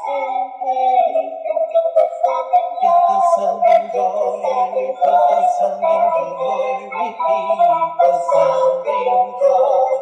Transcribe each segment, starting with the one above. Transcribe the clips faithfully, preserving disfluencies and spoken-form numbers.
the sounding joy, repeat the sounding joy, repeat the sounding joy.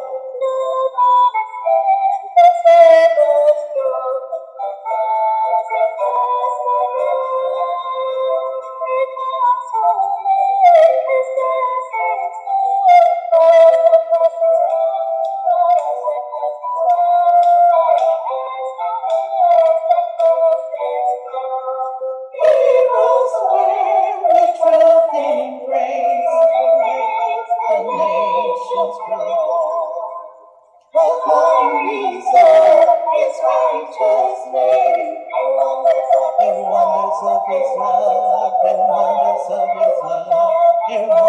Heroes wear the truth in grace, the nations grow. The glories of His righteous name, in wonders of His love, in wonders of His love, in